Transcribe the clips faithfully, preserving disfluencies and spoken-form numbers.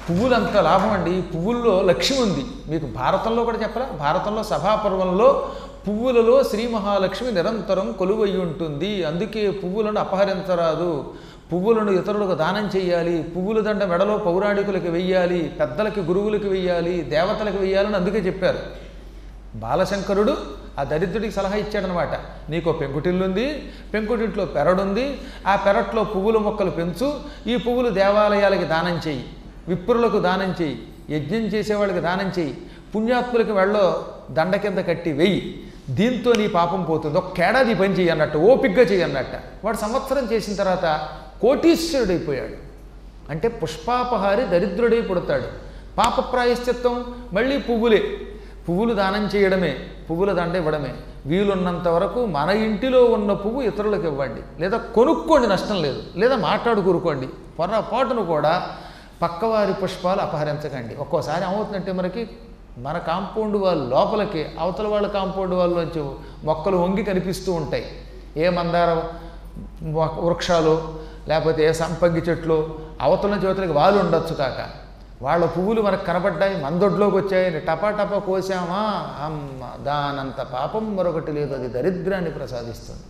పువ్వులంత లాభం అండి. పువ్వుల్లో లక్ష్మి ఉంది. మీకు భారతంలో కూడా చెప్పరా? భారతంలో సభాపర్వంలో పువ్వులలో శ్రీ మహాలక్ష్మి నిరంతరం కొలువై ఉంటుంది. అందుకే పువ్వులను అపహరించరాదు, పువ్వులను ఇతరులకు దానం చేయాలి, పువ్వుల దండ మెడలో పౌరాణికులకు వెయ్యాలి, పెద్దలకి గురువులకు వెయ్యాలి, దేవతలకు వెయ్యాలని అందుకే చెప్పారు. బాలశంకరుడు ఆ దరిద్రుడికి సలహా ఇచ్చాడనమాట. నీకు పెంకుటిల్లుంది, పెంకుటింట్లో పెరడుంది, ఆ పెరట్లో పువ్వుల మొక్కలు పెంచు, ఈ పువ్వులు దేవాలయాలకి దానం చేయి, విప్రులకు దానం చేయి, యజ్ఞం చేసేవాళ్ళకి దానం చేయి, పుణ్యాత్ములకి వెళ్ళో దండ కింద కట్టి వెయ్యి, దీంతో నీ పాపం పోతుంది, ఒక్కేడాది పని చెయ్యి అన్నట్టు, ఓపిగ్గా చెయ్యి అన్నట్ట. వాడు సంవత్సరం చేసిన తర్వాత కోటీశ్వరుడైపోయాడు. అంటే పుష్పాపహారి దరిద్రుడై పుడతాడు. పాప ప్రాయశ్చిత్తం మళ్ళీ పువ్వులే, పువ్వులు దానం చేయడమే, పువ్వుల దండ ఇవ్వడమే. వీలున్నంత వరకు మన ఇంటిలో ఉన్న పువ్వు ఇతరులకు ఇవ్వండి, లేదా కొనుక్కోండి, నష్టం లేదు, లేదా మాట్లాడు కూరుకోండి. పొరపాటును కూడా పక్కవారి పుష్పాలు అపహరించకండి. ఒక్కోసారి ఏమవుతుందంటే మనకి మన కాంపౌండ్ వాళ్ళ లోపలికి అవతల వాళ్ళ కాంపౌండ్ వాళ్ళలోంచి మొక్కలు వంగి కనిపిస్తూ ఉంటాయి. ఏ మందార వృక్షాలు లేకపోతే ఏ సంపంగి చెట్లు అవతల జ్యోతులకి వాళ్ళు ఉండొచ్చు కాక, వాళ్ళ పువ్వులు మనకు కనబడ్డాయి, మందొడ్లోకి వచ్చాయని టపా టపా కోసామా, అమ్మ దానంత పాపం మరొకటి లేదు, అది దరిద్రాన్ని ప్రసాదిస్తుంది.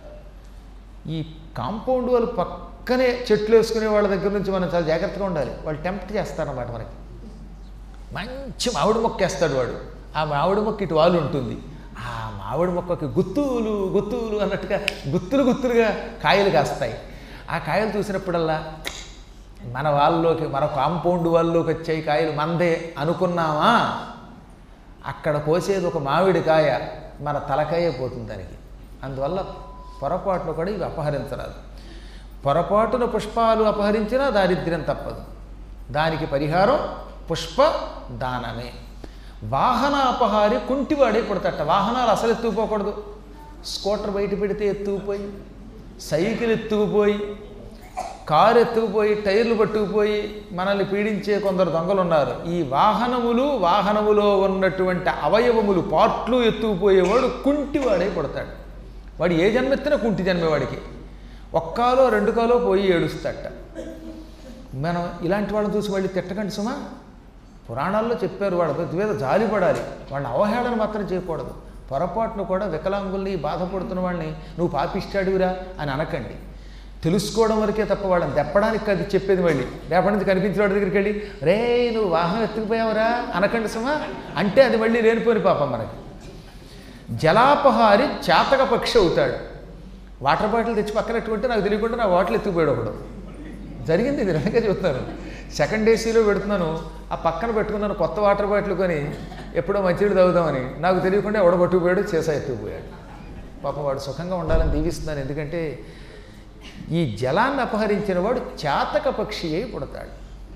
ఈ కాంపౌండ్ వాళ్ళు పక్కనే చెట్లు వేసుకునే వాళ్ళ దగ్గర నుంచి మనం చాలా జాగ్రత్తగా ఉండాలి. వాళ్ళు టెంప్ట్ చేస్తారన్నమాట. మనకి మంచి మామిడి మొక్క వేస్తాడు వాడు, ఆ మామిడి మొక్క ఇటు వాళ్ళు ఉంటుంది, ఆ మామిడి మొక్కకి గుత్తులు గుత్తులు అన్నట్టుగా గుత్తులు గుత్తులుగా కాయలు కాస్తాయి. ఆ కాయలు చూసినప్పుడల్లా మన వాళ్ళలోకి, మన కాంపౌండ్ వాళ్ళలోకి వచ్చాయి కాయలు మందే అనుకున్నామా, అక్కడ కోసేది ఒక మామిడి కాయ, మన తలకాయే పోతుంది దానికి. అందువల్ల పొరపాటును కూడా ఇవి అపహరించరాదు. పొరపాటున పుష్పాలు అపహరించినా దారిద్ర్యం తప్పదు. దానికి పరిహారం పుష్ప దానమే. వాహన అపహారి కుంటివాడే పుడతట. వాహనాలు అసలు ఎత్తుకుపోకూడదు. స్కూటర్ బయట పెడితే ఎత్తుకుపోయి, సైకిల్ ఎత్తుకుపోయి, కారు ఎత్తుకుపోయి, టైర్లు పట్టుకుపోయి మనల్ని పీడించే కొందరు దొంగలు ఉన్నారు. ఈ వాహనములు, వాహనములో ఉన్నటువంటి అవయవములు, పార్ట్లు ఎత్తుకుపోయేవాడు కుంటివాడే పుడతాడు. వాడు ఏ జన్మెత్తినా కుంటి జన్మే వాడికి. ఒక్కాలో రెండు కాలో పోయి ఏడుస్తాట. మనం ఇలాంటి వాళ్ళని చూసి వాళ్ళు తిట్టకండి సుమా. పురాణాల్లో చెప్పారు, వాళ్ళ మీద జాలిపడాలి, వాళ్ళని అవహేళన మాత్రం చేయకూడదు. పొరపాటును కూడా వికలాంగుల్ని, బాధపడుతున్న వాళ్ళని నువ్వు పాపిష్టాడివిరా అని అనకండి. తెలుసుకోవడం వరకే తప్ప వాళ్ళని దెప్పడానికి అది చెప్పేది. మళ్ళీ రేపటి నుంచి కనిపించిన వాడి దగ్గరికి వెళ్ళి రే నువ్వు వాహనం ఎత్తుకుపోయావురా అనకండి సుమా. అంటే అది మళ్ళీ లేనిపోని పాపం మనకి. జలాపహారి చాతక పక్షి అవుతాడు. వాటర్ బాటిల్ తెచ్చి పక్కనట్టుకుంటే నాకు తెలియకుండా నా బాటిల్ ఎత్తుకుపోయాడు ఒకడు. జరిగింది, ఇది నిజంగా చెబుతున్నాను. సెకండ్ ఏసీలో పెడుతున్నాను, ఆ పక్కన పెట్టుకున్నాను కొత్త వాటర్ బాటిల్ కొని, ఎప్పుడో మంచినీళ్ళు తాగుదామని, నాకు తెలియకుండా ఎవడ పట్టుకుపోయాడు, చేసా ఎత్తుకుపోయాడు. పాపం వాడు సుఖంగా ఉండాలని దీవిస్తున్నాను. ఎందుకంటే ఈ జలాన్ని అపహరించిన వాడు చాతక పక్షి అయి పుడతాడు.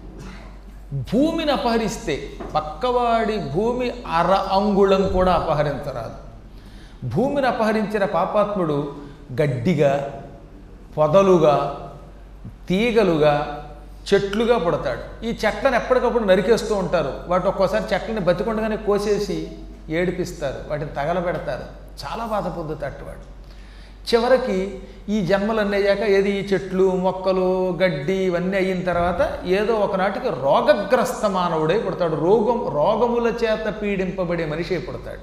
భూమిని అపహరిస్తే పక్కవాడి భూమి అర అంగుళం కూడా అపహరించరాదు. భూమిని అపహరించిన పాపాత్ముడు గడ్డిగా, పొదలుగా, తీగలుగా, చెట్లుగా పుడతాడు. ఈ చెట్లను ఎప్పటికప్పుడు నరికేస్తూ ఉంటారు. వాటి ఒక్కోసారి చెట్లని బతికొండగానే కోసేసి ఏడిపిస్తారు, వాటిని తగలబెడతారు. చాలా బాధ పొందుతాడు వాడు. చివరికి ఈ జన్మలన్నీ అయ్యాక ఏది ఈ చెట్లు, మొక్కలు, గడ్డి ఇవన్నీ అయిన తర్వాత ఏదో ఒకనాటికి రోగగ్రస్త మానవుడై పుడతాడు. రోగం రోగముల చేత పీడింపబడే మనిషి పుడతాడు.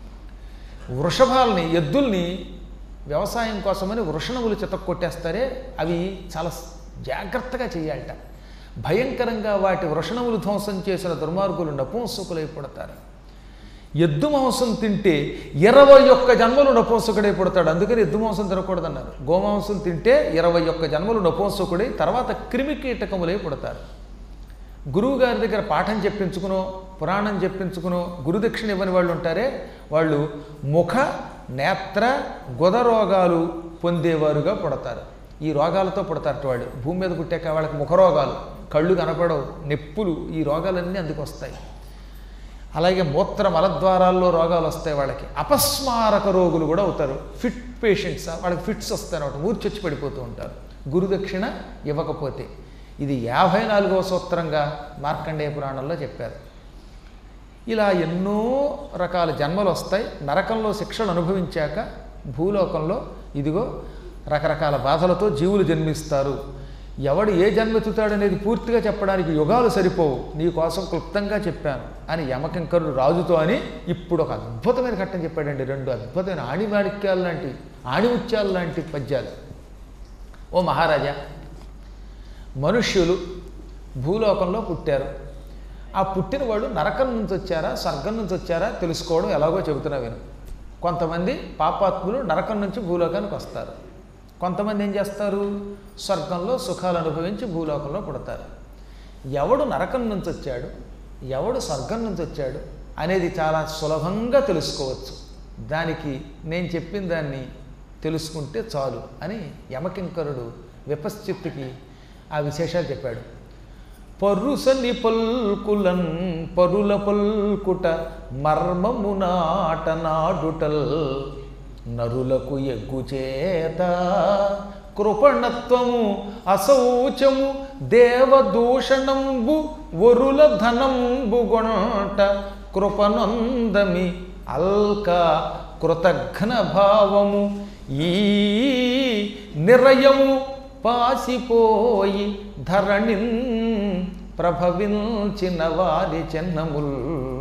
వృషభాలని, ఎద్దుల్ని వ్యవసాయం కోసమని వృషణములు చితక కొట్టేస్తారే, అవి చాలా జాగ్రత్తగా చేయాలట. భయంకరంగా వాటి వృషణములు ధ్వంసం చేసిన దుర్మార్గులు నపుంసకులై పుడతారు. ఎద్దు మాంసం తింటే ఇరవై ఒక్క జన్మలు నపుంసకుడై పుడతాడు. అందుకని ఎద్దు మాంసం తినకూడదన్నారు. గోమాంసం తింటే ఇరవై ఒక్క జన్మలు నపుంసకుడై తర్వాత క్రిమికీటకములై పుడతారు. గురువు గారి దగ్గర పాఠం చెప్పించుకునో, పురాణం చెప్పించుకునో గురుదక్షిణ ఇవ్వని వాళ్ళు ఉంటారే, వాళ్ళు ముఖ, నేత్ర, గుద రోగాలు పొందేవారుగా పుడతారు. ఈ రోగాలతో పుడతారట వాళ్ళు. భూమి మీద పుట్టాక వాళ్ళకి ముఖ రోగాలు, కళ్ళు కనపడవు, నొప్పులు, ఈ రోగాలన్నీ అందుకు వస్తాయి. అలాగే మూత్ర మలద్వారాల్లో రోగాలు వస్తాయి వాళ్ళకి. అపస్మారక రోగులు కూడా అవుతారు. ఫిట్ పేషెంట్స్, వాళ్ళకి ఫిట్స్ వస్తాయి అన్నమాట, మూర్చొచ్చి పడిపోతూ ఉంటారు గురుదక్షిణ ఇవ్వకపోతే. ఇది యాభై నాలుగవ సూత్రంగా మార్కండేయ పురాణంలో చెప్పారు. ఇలా ఎన్నో రకాల జన్మలు వస్తాయి. నరకంలో శిక్షలు అనుభవించాక భూలోకంలో ఇదిగో రకరకాల బాధలతో జీవులు జన్మిస్తారు. ఎవడు ఏ జన్మెత్తుతాడనేది పూర్తిగా చెప్పడానికి యుగాలు సరిపోవు, నీ కోసం క్లుప్తంగా చెప్పాను అని యమకింకరుడు రాజుతో అని ఇప్పుడు ఒక అద్భుతమైన ఘట్టం చెప్పాడండి. రెండు అద్భుతమైన ఆణిమాణిక్యాలు లాంటి ఆణిముత్యాలు లాంటి పద్యాలు. ఓ మహారాజా, మనుష్యులు భూలోకంలో పుట్టారు. ఆ పుట్టిన వాడు నరకం నుంచి వచ్చారా స్వర్గం నుంచి వచ్చారా తెలుసుకోవడం ఎలాగో చెబుతున్నా విను. కొంతమంది పాపాత్ములు నరకం నుంచి భూలోకానికి వస్తారు. కొంతమంది ఏం చేస్తారు, స్వర్గంలో సుఖాలు అనుభవించి భూలోకంలో పుడతారు. ఎవడు నరకం నుంచి వచ్చాడు ఎవడు స్వర్గం నుంచి వచ్చాడు అనేది చాలా సులభంగా తెలుసుకోవచ్చు. దానికి నేను చెప్పిన దాన్ని తెలుసుకుంటే చాలు అని యమకింకరుడు విపశ్చిత్తుకి ఆ విశేషాలు చెప్పాడు. పరుసని పల్కులన్ పరుల పల్కుట మర్మమునాట నాడుటల్ నరులకు ఎగ్గుచేత కృపణత్వము అశౌచము దేవదూషణంబు వరుల ధనంబు గొంట కృపనందమి అల్క కృతఘ్న భావము ఈ నిరయము పాసిపోయి ధరణిన్ ప్రభవించిన వారి చెన్నముల్.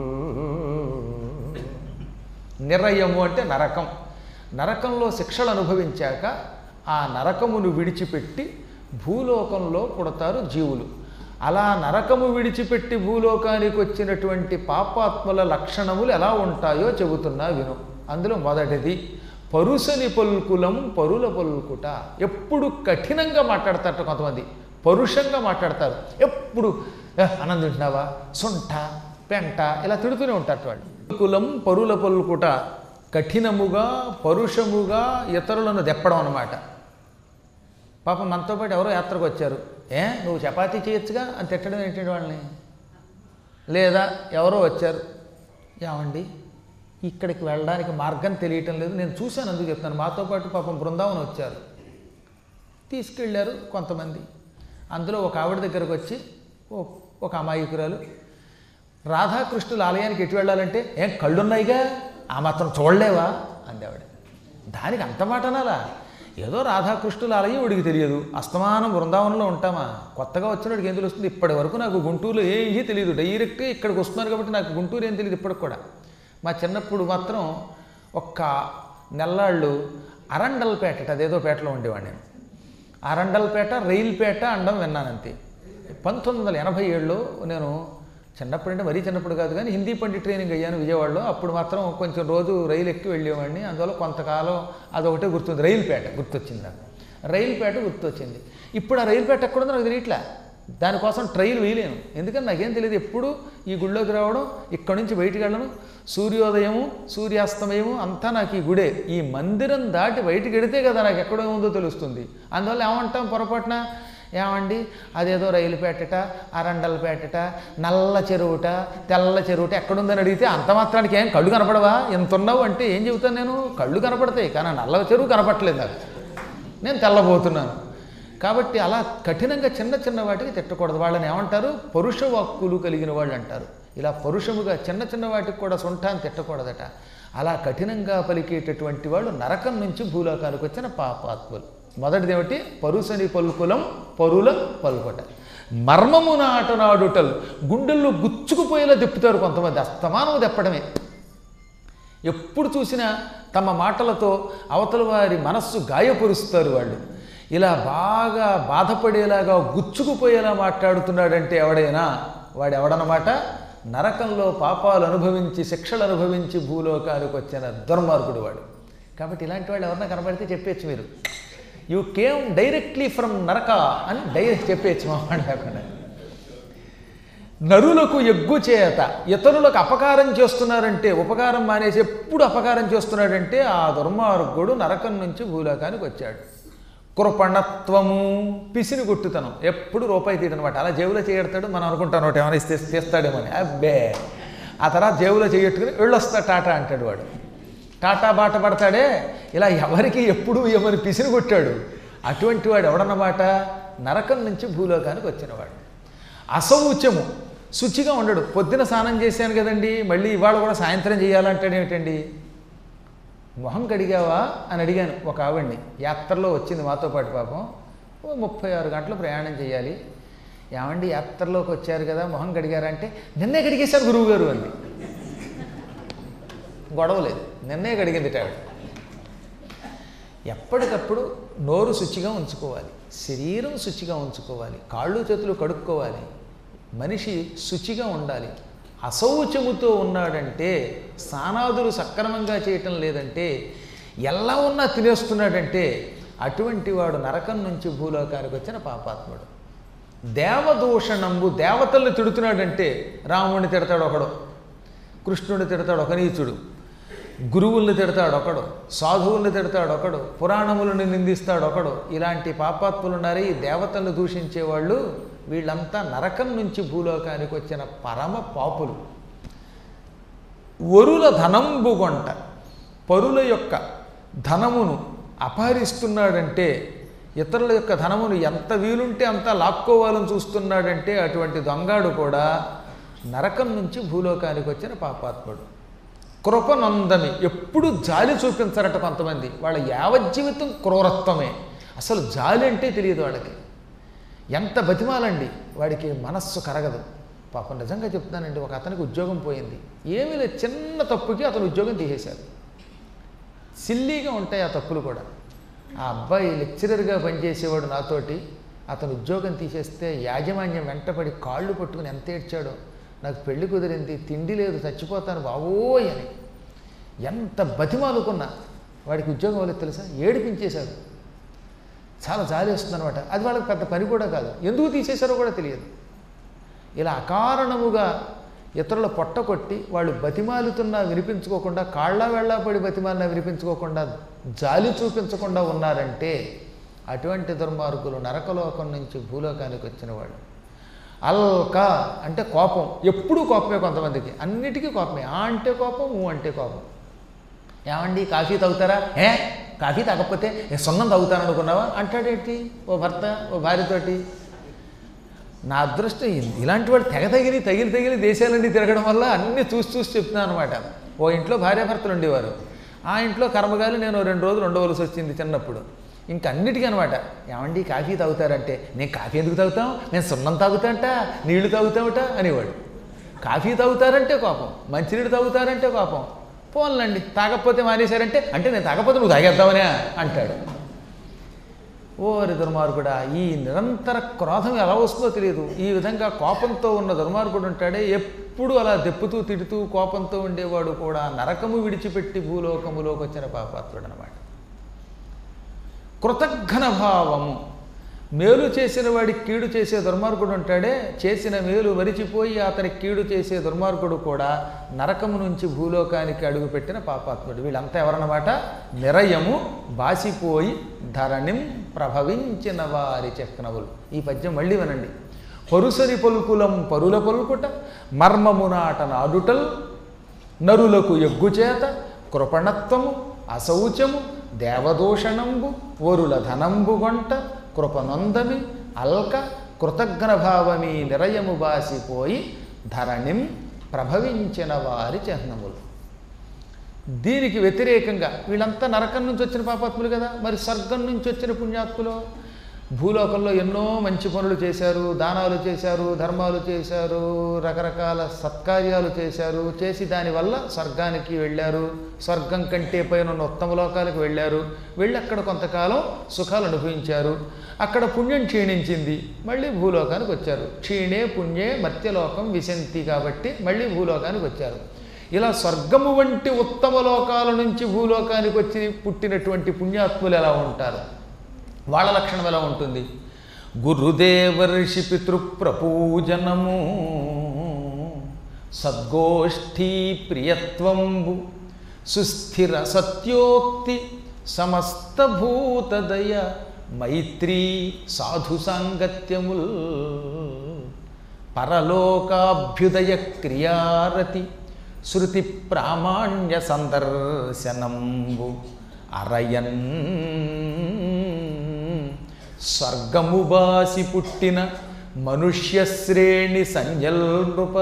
నిరయము అంటే నరకం. నరకంలో శిక్షలు అనుభవించాక ఆ నరకమును విడిచిపెట్టి భూలోకంలో పుడతారు జీవులు. అలా నరకము విడిచిపెట్టి భూలోకానికి వచ్చినటువంటి పాపాత్ముల లక్షణములు ఎలా ఉంటాయో చెబుతున్నా విను. అందులో మొదటిది పరుసని పలుకులం పరుల పలుకుట. ఎప్పుడు కఠినంగా మాట్లాడతారట కొంతమంది, పరుషంగా మాట్లాడతారు. ఎప్పుడు అన్నం తింటున్నావా, సొంట పెంట ఇలా తిడుతూనే ఉంటారు వాళ్ళు. పలుకులం పరుల పలుకుట, కఠినముగా పరుషముగా ఇతరులను దెప్పడం అన్నమాట. పాపం మనతో పాటు ఎవరో యాత్రకు వచ్చారు, ఏ నువ్వు చపాతీ చేయొచ్చుగా అని తిట్టడం ఏంటంటే వాళ్ళని. లేదా ఎవరో వచ్చారు, ఏమండి ఇక్కడికి వెళ్ళడానికి మార్గం తెలియటం లేదు, నేను చూశాను అందుకు చెప్తాను. మాతో పాటు పాపం బృందావనం వచ్చారు, తీసుకెళ్ళారు కొంతమంది. అందులో ఒక ఆవిడ దగ్గరకు వచ్చి ఓ ఒక అమాయకురాలు, రాధాకృష్ణుల ఆలయానికి ఎటు వెళ్ళాలంటే ఏం కళ్ళున్నాయిగా ఆ మాత్రం చూడలేవా అంది ఆవిడ. దానికి అంత మాట అనాలా? ఏదో రాధాకృష్ణుల ఆలయం వాడికి తెలియదు, అస్తమానం బృందావనంలో ఉంటామా, కొత్తగా వచ్చినడికి ఏం తెలుస్తుంది? ఇప్పటి వరకు నాకు గుంటూరులో ఏమీ తెలియదు, డైరెక్ట్గా ఇక్కడికి వస్తున్నారు కాబట్టి నాకు గుంటూరు ఏం తెలియదు ఇప్పటికి కూడా. మా చిన్నప్పుడు మాత్రం ఒక్క నెల్లాళ్ళు అరండల్పేట, అదేదో పేటలో ఉండేవాడిని నేను. అరండల్పేట రైల్పేట అండం విన్నానంతే. పంతొమ్మిది వందల ఎనభై ఏడులో నేను చిన్నప్పుడు అంటే మరీ చిన్నప్పుడు కాదు కానీ హిందీ పండిట్ ట్రైనింగ్ అయ్యాను విజయవాడలో. అప్పుడు మాత్రం కొంచెం రోజు రైలు ఎక్కి వెళ్ళేవాడిని. అందువల్ల కొంతకాలం అదొకటే గుర్తుంది, రైల్పేట గుర్తొచ్చింది నాకు. రైల్పేట గుర్తొచ్చింది. ఇప్పుడు ఆ రైల్పేట ఎక్కడుందో నాకు తెలియట్లే, దానికోసం ట్రైల్ వేయలేను, ఎందుకని నాకేం తెలియదు. ఎప్పుడు ఈ గుళ్ళోకి రావడం, ఇక్కడి నుంచి బయటికి వెళ్ళడం, సూర్యోదయము సూర్యాస్తమయము అంతా నాకు ఈ గుడే. ఈ మందిరం దాటి బయటికి వెడితే కదా నాకు ఎక్కడో ఉందో తెలుస్తుంది. అందువల్ల ఏమంటాం పొరపాటున, ఏమండి అదేదో రైలుపేటట అరండలపేటట నల్ల చెరువుట తెల్ల చెరువుట ఎక్కడుందని అడిగితే అంత మాత్రానికి ఏం కళ్ళు కనపడవా, ఎంత ఉన్నావు అంటే ఏం చెబుతాను నేను? కళ్ళు కనపడతాయి కానీ నల్ల చెరువు కనపడలేదు నాకు, నేను తెల్లబోతున్నాను. కాబట్టి అలా కఠినంగా చిన్న చిన్న వాటికి తిట్టకూడదు. వాళ్ళని ఏమంటారు? పరుష వాక్కులు కలిగిన వాళ్ళు అంటారు. ఇలా పరుషముగా చిన్న చిన్న వాటికి కూడా సొంటాన్ని తిట్టకూడదట. అలా కఠినంగా పలికేటటువంటి వాళ్ళు నరకం నుంచి భూలోకానికి వచ్చిన పాపాత్ములు. మొదటిది ఏమిటి? పరుసని పలుకులం పరుల పలుకుట. మర్మము నాటనాడుటలు, గుండెల్లో గుచ్చుకుపోయేలా దెప్పుతారు కొంతమంది, అస్తమానం దెప్పడమే. ఎప్పుడు చూసినా తమ మాటలతో అవతల వారి మనస్సు గాయపరుస్తారు వాళ్ళు. ఇలా బాగా బాధపడేలాగా గుచ్చుకుపోయేలా మాట్లాడుతున్నాడంటే ఎవడైనా వాడు ఎవడనమాట? నరకంలో పాపాలు అనుభవించి శిక్షలు అనుభవించి భూలోకానికి వచ్చిన దుర్మార్గుడు వాడు. కాబట్టి ఇలాంటి వాళ్ళు ఎవరన్నా కనబడితే చెప్పేచ్చు, మీరు యూ కేమ్ డైరెక్ట్లీ ఫ్రమ్ నరక అని డైరెక్ట్ చెప్పేచ్చు మా మాట కాకుండా. నరులకు ఎగ్గు చేత, ఇతరులకు అపకారం చేస్తున్నారంటే, ఉపకారం మానేసి ఎప్పుడు అపకారం చేస్తున్నాడంటే ఆ దుర్మార్గుడు నరకం నుంచి భూలోకానికి వచ్చాడు. కృపణత్వము, పిసిని గుట్టుతనం, ఎప్పుడు రూపాయి తీయడనమాట. అలా జేబులో చేయడతాడు, మనం అనుకుంటాను ఒకటి ఏమైనా ఇస్తే తీస్తాడేమని. అబ్బే, ఆ తర్వాత జేబులో చేయట్టుకుని వెళ్ళొస్తా టాటా అంటాడు వాడు. టాటా బాట పడతాడే, ఇలా ఎవరికి ఎప్పుడు ఏమని పిసిని కొట్టాడు. అటువంటి వాడు ఎవడన్నమాట? నరకం నుంచి భూలోకానికి వచ్చినవాడు. అశౌచము, శుచిగా ఉండడు. పొద్దున స్నానం చేశాను కదండి, మళ్ళీ ఇవాళ కూడా సాయంత్రం చేయాలంటాడు. ఏమిటండి, మొహం కడిగావా అని అడిగాను ఒక ఆవిడ్ని, యాత్రలో వచ్చింది మాతో పాటు. పాపం ఓ ముప్పై ఆరు గంటలు ప్రయాణం చేయాలి. ఏమండి యాత్రలోకి వచ్చారు కదా, మొహం కడిగారంటే నిన్నే కడిగేశారు గురువుగారు అంది. గొడవలేదు, నిన్నే కడిగింది ఆవిడ. ఎప్పటికప్పుడు నోరు శుచిగా ఉంచుకోవాలి, శరీరం శుచిగా ఉంచుకోవాలి, కాళ్ళు చేతులు కడుక్కోవాలి, మనిషి శుచిగా ఉండాలి. అశౌచముతో ఉన్నాడంటే, స్నానాదులు సక్రమంగా చేయటం లేదంటే, ఎలా ఉన్నా తినేస్తున్నాడంటే అటువంటి వాడు నరకం నుంచి భూలోకానికి వచ్చిన పాపాత్ముడు. దేవదూషణంబు, దేవతల్ని తిడుతున్నాడంటే రాముడిని తిడతాడు ఒకడు, కృష్ణుడిని తిడతాడు ఒక నీచుడు, గురువుల్ని తిడతాడు ఒకడు, సాధువుల్ని తిడతాడు ఒకడు, పురాణములను నిందిస్తాడు ఒకడు. ఇలాంటి పాపాత్ములు ఉన్నారు. ఈ దేవతలను దూషించేవాళ్ళు వీళ్ళంతా నరకం నుంచి భూలోకానికి వచ్చిన పరమ పాపులు. వరుల ధనంబుగొంట, పరుల యొక్క ధనమును అపహరిస్తున్నాడంటే, ఇతరుల యొక్క ధనమును ఎంత వీలుంటే అంత లాక్కోవాలని చూస్తున్నాడంటే అటువంటి దొంగాడు కూడా నరకం నుంచి భూలోకానికి వచ్చిన పాపాత్ముడు. కృపనందమి, ఎప్పుడు జాలి చూపించరట కొంతమంది. వాళ్ళ యావజ్జీవితం క్రూరత్వమే, అసలు జాలి అంటే తెలియదు వాళ్ళకి. ఎంత బతిమాలండి వాడికి మనస్సు కరగదు. పాపం నిజంగా చెప్తున్నానండి, ఒక అతనికి ఉద్యోగం పోయింది. ఏమీ లేదు, చిన్న తప్పుకి అతను ఉద్యోగం తీసేశారు. సిల్లీగా ఉంటాయి ఆ తప్పులు కూడా. ఆ అబ్బాయి లెక్చరర్గా పనిచేసేవాడు నాతోటి, అతను ఉద్యోగం తీసేస్తే యాజమాన్యం వెంటపడి కాళ్ళు పట్టుకుని ఎంత ఏడ్చాడో. నాకు పెళ్లి కుదిరింది, తిండి లేదు, చచ్చిపోతాను బావోయ్ అని ఎంత బతిమాలుకున్నా వాడికి ఉద్యోగం వాళ్ళకి తెలుసా, ఏడిపించేశారు. చాలా జాలి వస్తుంది అనమాట. అది వాళ్ళకి పెద్ద పని కూడా కాదు, ఎందుకు తీసేశారో కూడా తెలియదు. ఇలా అకారణముగా ఇతరుల పొట్ట కొట్టి వాళ్ళు బతిమాలుతున్నా వినిపించుకోకుండా, కాళ్ళ వెళ్ళా పడి బతిమాలినా వినిపించుకోకుండా, జాలి చూపించకుండా ఉన్నారంటే అటువంటి దుర్మార్గులు నరకలోకం నుంచి భూలోకానికి వచ్చిన వాళ్ళు. అల్క అంటే కోపం, ఎప్పుడూ కోపమే కొంతమందికి, అన్నిటికీ కోపమే. ఆ అంటే కోపం, ఊ అంటే కోపం. ఏమండి కాఫీ తాగుతారా? ఏ కాఫీ తాగకపోతే సున్నం తాగుతాను అనుకున్నావా అంటాడేంటి ఓ భర్త ఓ భార్యతోటి. నా అదృష్టం ఇలాంటి వాడు తెగ తగిలి తగిలి తగిలి దేశాలన్నీ తిరగడం వల్ల అన్నీ చూసి చూసి చెప్తున్నాను అనమాట. ఓ ఇంట్లో భార్యాభర్తలు ఉండేవారు, ఆ ఇంట్లో కర్మగాలి నేను రెండు రోజులు ఉండవలసి వచ్చింది చిన్నప్పుడు. ఇంక అన్నిటికీ అనమాట, ఏమండి కాఫీ తాగుతారంటే నేను కాఫీ ఎందుకు తాగుతాం, నేను సున్నం తాగుతాంట, నీళ్లు తాగుతామట అనేవాడు. కాఫీ తాగుతారంటే కోపం, మంచినీళ్ళు తాగుతారంటే కోపం. పోన్లండి తాగకపోతే మానేశారంటే అంటే నేను తాగకపోతే నువ్వు తాగేద్దామనే అంటాడు. ఓరి దుర్మార్గుడా, ఈ నిరంతర క్రోధం ఎలా వస్తుందో తెలియదు. ఈ విధంగా కోపంతో ఉన్న దుర్మార్గుడు ఉంటాడే, ఎప్పుడు అలా దెప్పుతూ తిడుతూ కోపంతో ఉండేవాడు కూడా నరకము విడిచిపెట్టి భూలోకములోకి వచ్చిన పాపాత్ముడు అనమాట. కృతజ్ఞన భావము, మేలు చేసిన వాడికి కీడు చేసే దుర్మార్గుడు ఉంటాడే, చేసిన మేలు మరిచిపోయి అతనికి కీడు చేసే దుర్మార్గుడు కూడా నరకము నుంచి భూలోకానికి అడుగుపెట్టిన పాపాత్ముడు. వీళ్ళంతా ఎవరన్నమాట? నిరయము బాసిపోయి ధరణిం ప్రభవించిన వారి చక్నవులు. ఈ పద్యం మళ్ళీ వినండి. పరుసరి పలుకులం పరుల పలుకుట, మర్మమునాట నాడుటల్, నరులకు ఎగ్గుచేత కృపణత్వము అశౌచము దేవదూషణంబు, వరుల ధనంబు గొంట, కృపనొందమి అల్క కృతజ్ఞభావమీ నిరయము బాసిపోయి ధరణిం ప్రభవించిన వారి చిహ్నములు. దీనికి వ్యతిరేకంగా వీళ్ళంతా నరకం నుంచి వచ్చిన పాపాత్ములు కదా, మరి స్వర్గం నుంచి వచ్చిన పుణ్యాత్ములు భూలోకంలో ఎన్నో మంచి పనులు చేశారు, దానాలు చేశారు, ధర్మాలు చేశారు, రకరకాల సత్కార్యాలు చేశారు. చేసి దానివల్ల స్వర్గానికి వెళ్ళారు, స్వర్గం కంటే పైన ఉన్న ఉత్తమ లోకాలకు వెళ్ళారు. వెళ్ళి అక్కడ కొంతకాలం సుఖాలు అనుభవించారు. అక్కడ పుణ్యం క్షీణించింది, మళ్ళీ భూలోకానికి వచ్చారు. క్షీణే పుణ్యే మర్త్యలోకం విశంతి, కాబట్టి మళ్ళీ భూలోకానికి వచ్చారు. ఇలా స్వర్గము వంటి ఉత్తమ లోకాల నుంచి భూలోకానికి వచ్చి పుట్టినటువంటి పుణ్యాత్ములు ఎలా ఉంటారు, వాళ్ళ లక్షణం ఎలా ఉంటుంది? గురుదేవర్షి పితృప్రపూజనము, సద్గోష్ఠీ ప్రియత్వంబు, సుస్థిర సత్యోక్తి సమస్తభూతదయ, మైత్రీ సాధు సాంగత్యముల్, పరలోకాభ్యుదయ క్రియారతి, శృతి ప్రామాణ్య సందర్శనంబు, అరయన్ స్వర్గము బాసి పుట్టిన మనుష్యశ్రేణి సంజల్నృప.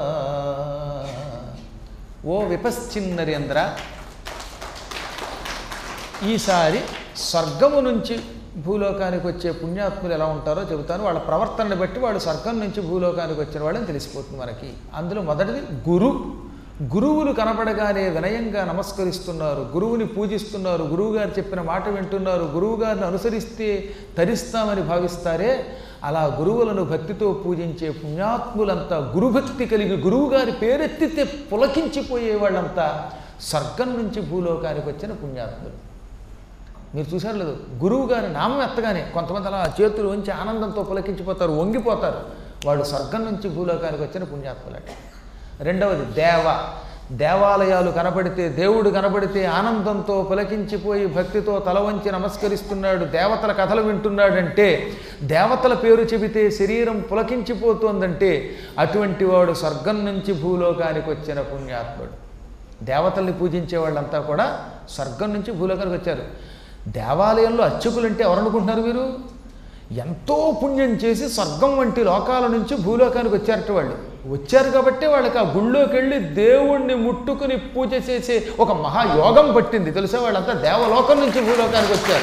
ఓ విపశ్చిన్నరేంద్ర, ఈసారి స్వర్గము నుంచి భూలోకానికి వచ్చే పుణ్యాత్ములు ఎలా ఉంటారో చెబుతాను. వాళ్ళ ప్రవర్తనని బట్టి వాళ్ళు స్వర్గం నుంచి భూలోకానికి వచ్చిన వాళ్ళని తెలిసిపోతుంది మనకి. అందులో మొదటిది గురు. గురువులు కనపడగానే వినయంగా నమస్కరిస్తున్నారు, గురువుని పూజిస్తున్నారు, గురువుగారు చెప్పిన మాట వింటున్నారు, గురువుగారిని అనుసరిస్తే తరిస్తామని భావిస్తారే, అలా గురువులను భక్తితో పూజించే పుణ్యాత్ములంతా, గురుభక్తి కలిగి గురువుగారి పేరెత్తితే పులకించిపోయే వాళ్ళంతా స్వర్గం నుంచి భూలోకానికి వచ్చిన పుణ్యాత్ములు. మీరు చూసారు లేదు, గురువు గారి నామం ఎత్తగానే కొంతమంది అలా చేతులు ఉంచి ఆనందంతో పులకించిపోతారు, వంగిపోతారు. వాళ్ళు స్వర్గం నుంచి భూలోకానికి వచ్చిన పుణ్యాత్ములట. రెండవది దేవ. దేవాలయాలు కనపడితే, దేవుడు కనపడితే ఆనందంతో పులకించిపోయి భక్తితో తల వంచి నమస్కరిస్తున్నాడు, దేవతల కథలు వింటున్నాడంటే, దేవతల పేరు చెబితే శరీరం పులకించిపోతుందంటే అటువంటి వాడు స్వర్గం నుంచి భూలోకానికి వచ్చిన పుణ్యాత్ముడు. దేవతల్ని పూజించే వాళ్ళంతా కూడా స్వర్గం నుంచి భూలోకానికి వచ్చారు. దేవాలయంలో అర్చకులంటే ఎవరనుకుంటున్నారు మీరు? ఎంతో పుణ్యం చేసి స్వర్గం వంటి లోకాల నుంచి భూలోకానికి వచ్చారట వాళ్ళు. వచ్చారు కాబట్టి వాళ్ళకి ఆ గుళ్ళోకి వెళ్ళి దేవుణ్ణి ముట్టుకుని పూజ చేసే ఒక మహాయోగం పట్టింది. తెలుసా? వాళ్ళంతా దేవలోకం నుంచి భూలోకానికి వచ్చారు.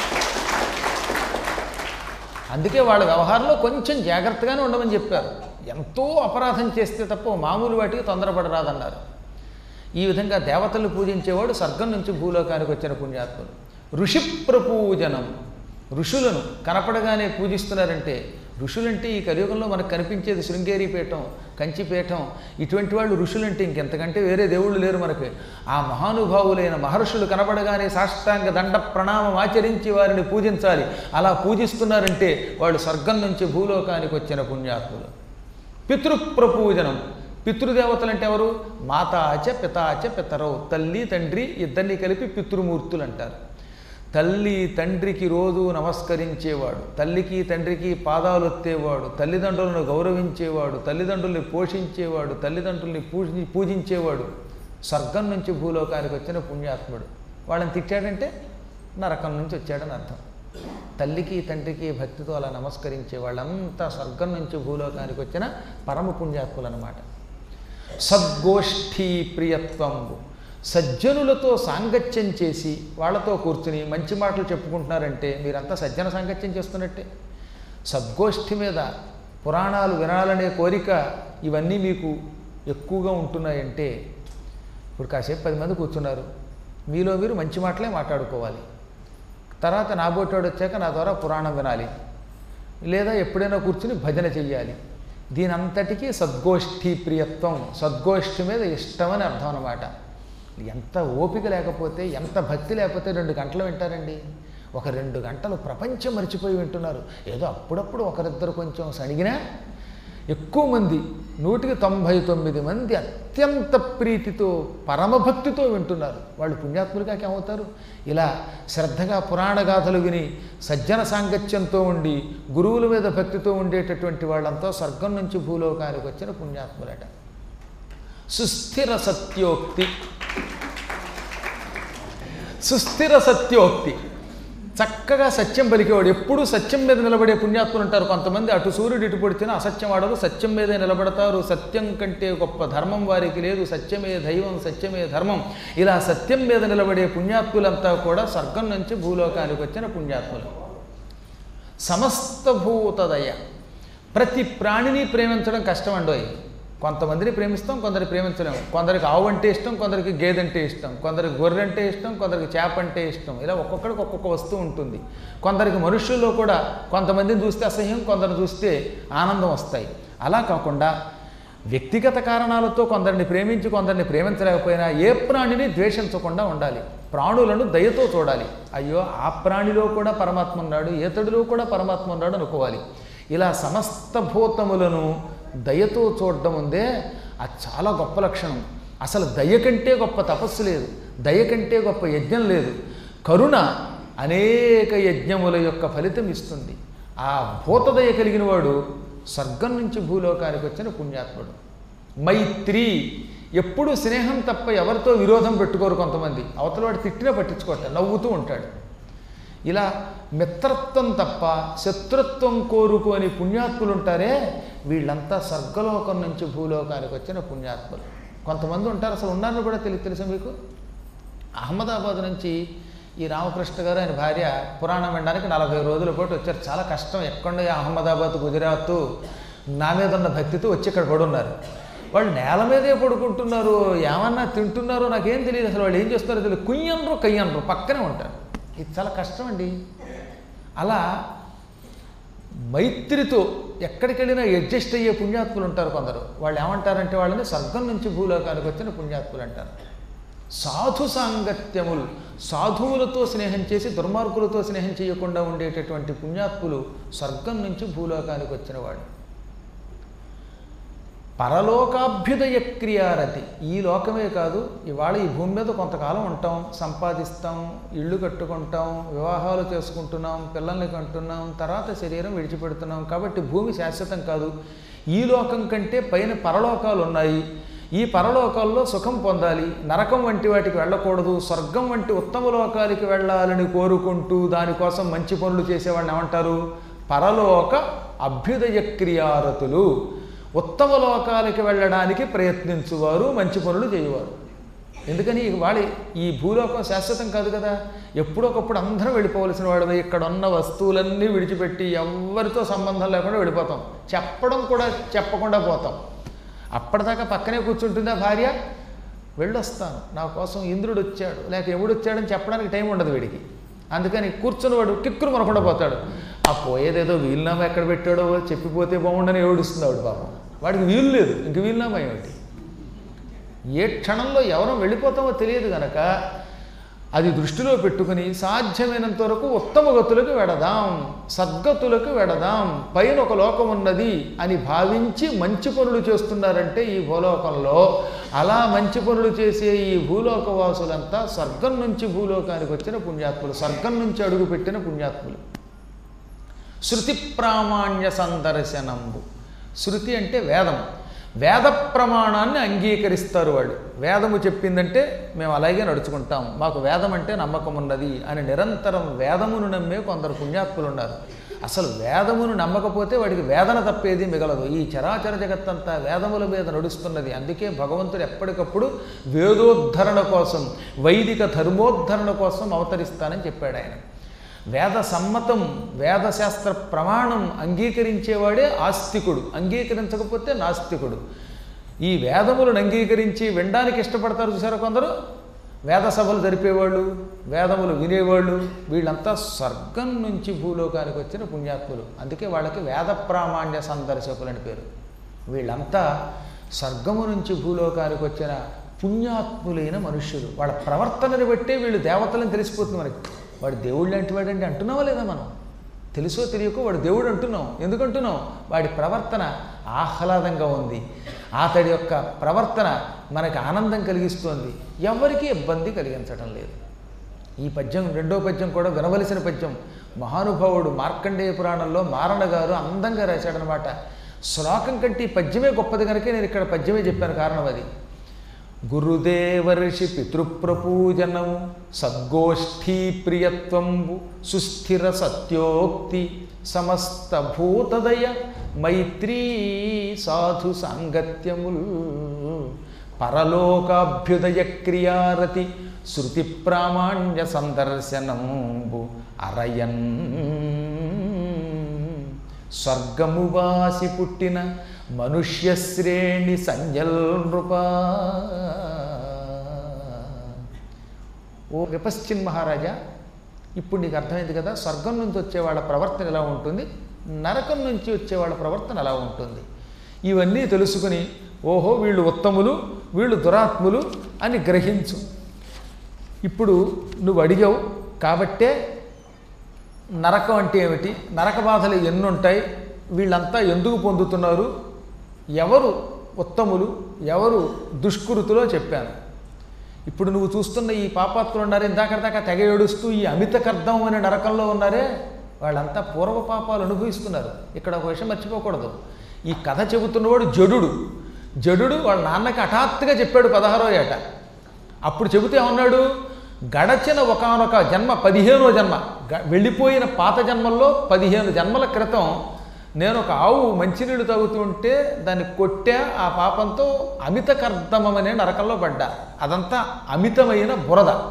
అందుకే వాళ్ళ వ్యవహారంలో కొంచెం జాగ్రత్తగానే ఉండమని చెప్పారు. ఎంతో అపరాధం చేస్తే తప్ప మామూలు వాటికి తొందరపడరాదన్నారు. ఈ విధంగా దేవతలను పూజించేవాడు స్వర్గం నుంచి భూలోకానికి వచ్చిన పుణ్యాత్ములు. ఋషి ప్రపూజనం. ఋషులను కనపడగానే పూజిస్తున్నారంటే, ఋషులంటే ఈ కలియుగంలో మనకు కనిపించేది శృంగేరి పీఠం, కంచిపీఠం, ఇటువంటి వాళ్ళు ఋషులంటే ఇంకెంతకంటే వేరే దేవుళ్ళు లేరు మనకి. ఆ మహానుభావులైన మహర్షులు కనపడగానే సాష్టాంగ దండ ప్రణామం ఆచరించి వారిని పూజించాలి. అలా పూజిస్తున్నారంటే వాళ్ళు స్వర్గం నుంచి భూలోకానికి వచ్చిన పుణ్యాత్ములు. పితృప్రపూజనం. పితృదేవతలు అంటే ఎవరు? మాతాచ పితాచ పితరౌ. తల్లి తండ్రి ఇద్దరిని కలిపి పితృమూర్తులు అంటారు. తల్లి తండ్రికి రోజు నమస్కరించేవాడు, తల్లికి తండ్రికి పాదాలు ఎత్తేవాడు, తల్లిదండ్రులను గౌరవించేవాడు, తల్లిదండ్రుల్ని పోషించేవాడు, తల్లిదండ్రుల్ని పూజి పూజించేవాడు స్వర్గం నుంచి భూలోకానికి వచ్చిన పుణ్యాత్ముడు. వాళ్ళని తిట్టాడంటే నరకం నుంచి వచ్చాడని అర్థం. తల్లికి తండ్రికి భక్తితో అలా నమస్కరించే వాళ్ళంతా స్వర్గం నుంచి భూలోకానికి వచ్చిన పరమ పుణ్యాత్ములు అన్నమాట. సద్గోష్ఠీ ప్రియత్వం. సజ్జనులతో సాంగత్యం చేసి వాళ్ళతో కూర్చుని మంచి మాటలు చెప్పుకుంటున్నారంటే మీరంతా సజ్జన సాంగత్యం చేస్తున్నట్టే. సద్గోష్ఠి మీద పురాణాలు వినాలనే కోరిక ఇవన్నీ మీకు ఎక్కువగా ఉంటున్నాయంటే, ఇప్పుడు కాసేపు పది మంది కూర్చున్నారు, మీలో మీరు మంచి మాటలే మాట్లాడుకోవాలి. తర్వాత నాబోటోడు వచ్చాక నా ద్వారా పురాణం వినాలి, లేదా ఎప్పుడైనా కూర్చుని భజన చెయ్యాలి. దీని అంతటికీ సద్గోష్ఠీ ప్రియత్వం, సద్గోష్ఠి మీద ఇష్టమని అర్థం అన్నమాట. ఎంత ఓపిక లేకపోతే, ఎంత భక్తి లేకపోతే రెండు గంటలు వింటారండి. ఒక రెండు గంటలు ప్రపంచం మర్చిపోయి వింటున్నారు. ఏదో అప్పుడప్పుడు ఒకరిద్దరు కొంచెం సణిగినా, ఎక్కువ మంది నూటికి తొంభై తొమ్మిది మంది అత్యంత ప్రీతితో పరమభక్తితో వింటున్నారు. వాళ్ళు పుణ్యాత్ములుగా ఏమవుతారు? ఇలా శ్రద్ధగా పురాణ గాథలు విని సజ్జన సాంగత్యంతో ఉండి గురువుల మీద భక్తితో ఉండేటటువంటి వాళ్ళంతా స్వర్గం నుంచి భూలోకానికి వచ్చిన పుణ్యాత్ములట. సుస్థిర సత్యోక్తి. సుస్థిర సత్యోక్తి. చక్కగా సత్యం పలికేవాడు, ఎప్పుడూ సత్యం మీద నిలబడే పుణ్యాత్ములు ఉంటారు. కొంతమంది అటు సూర్యుడు ఇటు పొడిచినా అసత్యం ఆడరు, సత్యం మీదే నిలబడతారు. సత్యం కంటే గొప్ప ధర్మం వారికి లేదు. సత్యమే దైవం, సత్యమే ధర్మం. ఇలా సత్యం మీద నిలబడే పుణ్యాత్ములంతా కూడా స్వర్గం నుంచి భూలోకానికి వచ్చిన పుణ్యాత్ములు. సమస్త భూతదయ. ప్రతి ప్రాణిని ప్రేమించడం కష్టం అండోయ్. కొంతమందిని ప్రేమిస్తాం, కొందరికి ప్రేమించలేము. కొందరికి ఆవు అంటే ఇష్టం, కొందరికి గేదెంటే ఇష్టం, కొందరికి గొర్రె అంటే ఇష్టం, కొందరికి చేప అంటే ఇష్టం. ఇలా ఒక్కొక్కడికి ఒక్కొక్క వస్తువు ఉంటుంది. కొందరికి మనుషుల్లో కూడా కొంతమందిని చూస్తే అసహ్యం, కొందరిని చూస్తే ఆనందం వస్తాయి. అలా కాకుండా వ్యక్తిగత కారణాలతో కొందరిని ప్రేమించి కొందరిని ప్రేమించలేకపోయినా ఏ ప్రాణిని ద్వేషించకుండా ఉండాలి. ప్రాణులను దయతో చూడాలి. అయ్యో ఆ ప్రాణిలో కూడా పరమాత్మ ఉన్నాడు, ఏతడిలో కూడా పరమాత్మ ఉన్నాడు అనుకోవాలి. ఇలా సమస్త భూతములను దయతో చూడడం ఉందే, అది చాలా గొప్ప లక్షణం. అసలు దయ కంటే గొప్ప తపస్సు లేదు, దయ కంటే గొప్ప యజ్ఞం లేదు. కరుణ అనేక యజ్ఞముల యొక్క ఫలితం ఇస్తుంది. ఆ భూతదయ కలిగిన వాడు స్వర్గం నుంచి భూలోకానికి వచ్చిన పుణ్యాత్ముడు. మైత్రి. ఎప్పుడూ స్నేహం తప్ప ఎవరితో విరోధం పెట్టుకోరు. కొంతమంది అవతల వాడు తిట్టినా పట్టించుకోవట్లేదు, నవ్వుతూ ఉంటాడు. ఇలా మిత్రత్వం తప్ప శత్రుత్వం కోరుకోని పుణ్యాత్ములు ఉంటారే, వీళ్ళంతా స్వర్గలోకం నుంచి భూలోకానికి వచ్చిన పుణ్యాత్ములు. కొంతమంది ఉంటారు, అసలు ఉన్నారని కూడా తెలియ తెలుసా మీకు? అహ్మదాబాద్ నుంచి ఈ రామకృష్ణ గారు ఆయన భార్య పురాణం వినడానికి నలభై రోజుల పాటు వచ్చారు. చాలా కష్టం, ఎక్కడ అహ్మదాబాద్ గుజరాత్ నా మీద ఉన్న భక్తితో వచ్చి ఇక్కడ పడున్నారు. వాళ్ళు నేల మీదే పడుకుంటున్నారు, ఏమన్నా తింటున్నారో నాకేం తెలియదు, అసలు వాళ్ళు ఏం చేస్తున్నారో తెలియదు. కుయ్యనరు కయ్యనరు పక్కనే ఉంటారు. ఇది చాలా కష్టం అండి. అలా మైత్రితో ఎక్కడికి వెళ్ళినా అడ్జస్ట్ అయ్యే పుణ్యాత్ములు ఉంటారు కొందరు. వాళ్ళు ఏమంటారంటే వాళ్ళని స్వర్గం నుంచి భూలోకానికి వచ్చిన పుణ్యాత్ములు అంటారు. సాధు సాంగత్యములు, సాధువులతో స్నేహం చేసి దుర్మార్గులతో స్నేహం చేయకుండా ఉండేటటువంటి పుణ్యాత్ములు స్వర్గం నుంచి భూలోకానికి వచ్చిన వాడు. పరలోకాభ్యుదయ క్రియారతి, ఈ లోకమే కాదు, ఇవాళ ఈ భూమి మీద కొంతకాలం ఉంటాం, సంపాదిస్తాం, ఇళ్ళు కట్టుకుంటాం, వివాహాలు చేసుకుంటున్నాం, పిల్లల్ని కంటున్నాం, తర్వాత శరీరం విడిచిపెడుతున్నాం. కాబట్టి భూమి శాశ్వతం కాదు. ఈ లోకం కంటే పైన పరలోకాలు ఉన్నాయి. ఈ పరలోకాల్లో సుఖం పొందాలి, నరకం వంటి వాటికి వెళ్ళకూడదు, స్వర్గం వంటి ఉత్తమ లోకాలకి వెళ్ళాలని కోరుకుంటూ దానికోసం మంచి పనులు చేసేవాడిని ఏమంటారు? పరలోక అభ్యుదయ క్రియారతులు. ఉత్తమ లోకాలకి వెళ్ళడానికి ప్రయత్నించువారు, మంచి పనులు చేయవారు. ఎందుకని వాళ్ళ ఈ భూలోకం శాశ్వతం కాదు కదా, ఎప్పుడొకప్పుడు అందరం వెళ్ళిపోవలసిన వాడు. ఇక్కడ ఉన్న వస్తువులన్నీ విడిచిపెట్టి ఎవరితో సంబంధం లేకుండా వెళ్ళిపోతాం, చెప్పడం కూడా చెప్పకుండా పోతాం. అప్పటిదాకా పక్కనే కూర్చుంటుందా భార్య, వెళ్ళొస్తాను, నా కోసం ఇంద్రుడు వచ్చాడు లేక ఎముడు వచ్చాడని చెప్పడానికి టైం ఉండదు వీడికి. అందుకని కూర్చుని వాడు కిక్కురు మనకుండా పోతాడు. ఆ పోయేదేదో వీలునామా ఎక్కడ పెట్టాడో చెప్పిపోతే బాగుండని ఏడుస్తుంది ఆవిడ పాపం. వాడికి వీలు లేదు, ఇంక వీలునామా ఏమిటి? ఏ క్షణంలో ఎవరో వెళ్ళిపోతామో తెలియదు కనుక అది దృష్టిలో పెట్టుకుని సాధ్యమైనంత వరకు ఉత్తమ గతులకు వెడదాం, సద్గతులకు వెడదాం, పైన ఒక లోకం ఉన్నది అని భావించి మంచి పనులు చేస్తున్నారంటే ఈ భూలోకంలో. అలా మంచి పనులు చేసే ఈ భూలోకవాసులంతా స్వర్గం నుంచి భూలోకానికి వచ్చిన పుణ్యాత్ములు, స్వర్గం నుంచి అడుగుపెట్టిన పుణ్యాత్ములు. శృతి ప్రామాణ్య సందర్శనంబు, శృతి అంటే వేదం, వేద ప్రమాణాన్ని అంగీకరిస్తారు వాళ్ళు. వేదము చెప్పిందంటే మేము అలాగే నడుచుకుంటాం, మాకు వేదం అంటే నమ్మకం ఉన్నది అని నిరంతరం వేదమును నమ్మే కొందరు పుణ్యాత్ములు ఉన్నారు. అసలు వేదమును నమ్మకపోతే వాడికి వేదన తప్పేది మిగలదు. ఈ చరాచర జగత్తంతా వేదముల మీద నడుస్తున్నది. అందుకే భగవంతుడు ఎప్పటికప్పుడు వేదోద్ధరణ కోసం, వైదిక ధర్మోద్ధరణ కోసం అవతరిస్తానని చెప్పాడు ఆయన. వేద సమ్మతం, వేదశాస్త్ర ప్రమాణం అంగీకరించేవాడే ఆస్తికుడు, అంగీకరించకపోతే నాస్తికుడు. ఈ వేదములను అంగీకరించి వినడానికి ఇష్టపడతారు చూసారా కొందరు, వేద సభలు జరిపేవాళ్ళు, వేదములు వినేవాళ్ళు, వీళ్ళంతా స్వర్గం నుంచి భూలోకానికి వచ్చిన పుణ్యాత్ములు. అందుకే వాళ్ళకి వేద ప్రామాణ్య సందర్శకులు అని పేరు. వీళ్ళంతా స్వర్గము నుంచి భూలోకానికి వచ్చిన పుణ్యాత్ములైన మనుష్యులు. వాళ్ళ ప్రవర్తనని బట్టే వీళ్ళు దేవతలని తెలిసిపోతుంది మనకి. వాడు దేవుడు లాంటి వాడంటే అంటున్నావా లేదా? మనం తెలుసో తెలియకో వాడు దేవుడు అంటున్నాం. ఎందుకంటున్నాం? వాడి ప్రవర్తన ఆహ్లాదంగా ఉంది, అతడి యొక్క ప్రవర్తన మనకి ఆనందం కలిగిస్తోంది, ఎవరికీ ఇబ్బంది కలిగించడం లేదు. ఈ పద్యం రెండో పద్యం కూడా వినవలసిన పద్యం. మహానుభావుడు మార్కండేయ పురాణంలో మారణ గారు అందంగా రాశాడనమాట. శ్లోకం కంటే ఈ పద్యమే గొప్పది కనుక నేను ఇక్కడ పద్యమే చెప్పాను. కారణం అది. గురుదేవర్షి పితృప్రపూజనము సద్గోష్ఠీ ప్రియత్వంబు సుస్థిర సత్యోక్తి సమస్త భూతదయ మైత్రీ సాధు సాంగత్యముల్ పరలోకాభ్యుదయ క్రియారతి శృతి ప్రామాణ్య సందర్శనంబు అరయన్ స్వర్గము వాసి పుట్టిన మనుష్య శ్రేణి సంజల్ నృపా. ఓ విపశ్చిన్ మహారాజా, ఇప్పుడు నీకు అర్థమైంది కదా స్వర్గం నుంచి వచ్చేవాళ్ళ ప్రవర్తన ఎలా ఉంటుంది, నరకం నుంచి వచ్చేవాళ్ళ ప్రవర్తన ఎలా ఉంటుంది. ఇవన్నీ తెలుసుకుని ఓహో వీళ్ళు ఉత్తములు, వీళ్ళు దురాత్ములు అని గ్రహించు. ఇప్పుడు నువ్వు అడిగావు కాబట్టే నరకం అంటే ఏమిటి, నరక బాధలు ఎన్నుంటాయి, వీళ్ళంతా ఎందుకు పొందుతున్నారు, ఎవరు ఉత్తములు ఎవరు దుష్కృతులో చెప్పాను. ఇప్పుడు నువ్వు చూస్తున్న ఈ పాపాత్ములు ఉన్నారు, ఇందాక దాకా తెగ ఏడుస్తూ ఈ అమిత కర్దం అనే నరకంలో ఉన్నారే, వాళ్ళంతా పూర్వ పాపాలు అనుభవిస్తున్నారు. ఇక్కడ ఒక విషయం మర్చిపోకూడదు. ఈ కథ చెబుతున్నవాడు జడుడు. జడుడు వాళ్ళ నాన్నకి హఠాత్తుగా చెప్పాడు పదహారో ఏట. అప్పుడు చెబితే ఏమన్నాడు, గడచిన ఒకానొక జన్మ, పదిహేనో జన్మ, వెళ్ళిపోయిన పాత జన్మల్లో పదిహేను జన్మల క్రితం నేను ఒక ఆవు మంచినీళ్ళు తాగుతుంటే దాన్ని కొట్టా, ఆ పాపంతో అమిత కర్దమం అనే నరకంలో పడ్డా. అదంతా అమితమైన బురద.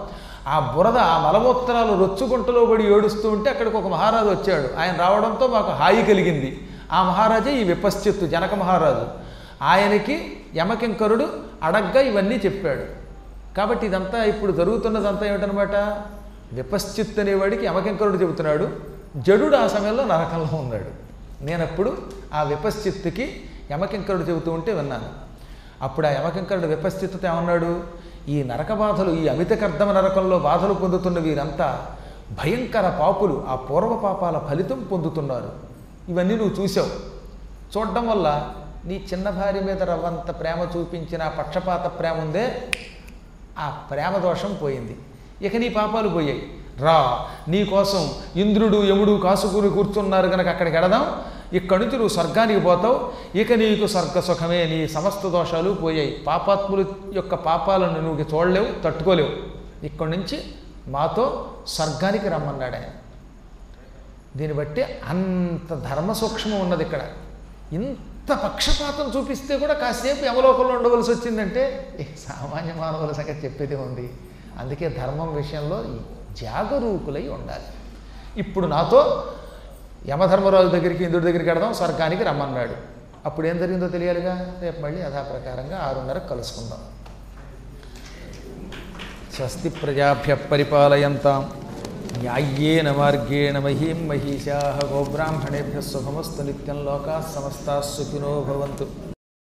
ఆ బురద ఆ మలమూత్రాలు రొచ్చుగుంటలో పడి ఏడుస్తూ ఉంటే అక్కడికి ఒక మహారాజు వచ్చాడు. ఆయన రావడంతో మాకు హాయి కలిగింది. ఆ మహారాజే ఈ విపశ్చిత్తు జనక మహారాజు. ఆయనకి యమకింకరుడు అడగ్గా ఇవన్నీ చెప్పాడు. కాబట్టి ఇదంతా ఇప్పుడు జరుగుతున్నదంతా ఏమిటనమాట, విపశ్చిత్ అనేవాడికి యమకింకరుడు చెబుతున్నాడు. జడుడు ఆ సమయంలో నరకంలో ఉన్నాడు. నేనప్పుడు ఆ విపశ్చిత్తుకి యమకింకరుడు చెబుతూ ఉంటే విన్నాను. అప్పుడు ఆ యమకింకరుడు విపశ్చిత్తుతో ఏమన్నాడు, ఈ నరక బాధలు, ఈ అమిత కర్దమ నరకంలో బాధలు పొందుతున్న వీరంతా భయంకర పాపులు, ఆ పూర్వ పాపాల ఫలితం పొందుతున్నారు. ఇవన్నీ నువ్వు చూసావు. చూడడం వల్ల నీ చిన్న భార్య మీద రవ్వంత ప్రేమ చూపించిన ఆ పక్షపాత ప్రేమ ఉందే, ఆ ప్రేమ దోషం పోయింది. ఇక నీ పాపాలు పోయాయి. రా, నీకోసం ఇంద్రుడు యముడు కాసుకుని కూర్చున్నారు కనుక అక్కడికి వెడదాం. ఇక్కడి నుంచి నువ్వు స్వర్గానికి పోతావు. ఇక నీకు స్వర్గ సుఖమే, నీ సమస్త దోషాలు పోయాయి. పాపాత్ముల యొక్క పాపాలను నువ్వు చూడలేవు, తట్టుకోలేవు. ఇక్కడి నుంచి మాతో స్వర్గానికి రమ్మన్నాడు ఆయన. దీన్ని బట్టి అంత ధర్మ సూక్ష్మం ఉన్నది ఇక్కడ. ఇంత పక్షపాతం చూపిస్తే కూడా కాసేపు యమలోకంలో ఉండవలసి వచ్చిందంటే ఇక సామాన్య మానవుల సంగతి చెప్పేదే ఉంది. అందుకే ధర్మం విషయంలో జాగరూకులై ఉండాలి. ఇప్పుడు నాతో యమధర్మరాజు దగ్గరికి ఇంద్రుడి దగ్గరికి వెడదాం, స్వర్గానికి రమ్మన్నాడు. అప్పుడు ఏం జరిగిందో తెలియాలిగా. రేపు మళ్ళీ యథాప్రకారంగా ఆరున్నరకు కలుసుకుందాం. స్వస్తి ప్రజాభ్య పరిపాలయంతాం న్యాయ్యేన మార్గేణ మహీం మహిషాః గోబ్రాహ్మణేభ్యः శుభమస్తు నిత్యం లోకాः సమస్తాः సుఖినో భవంతు.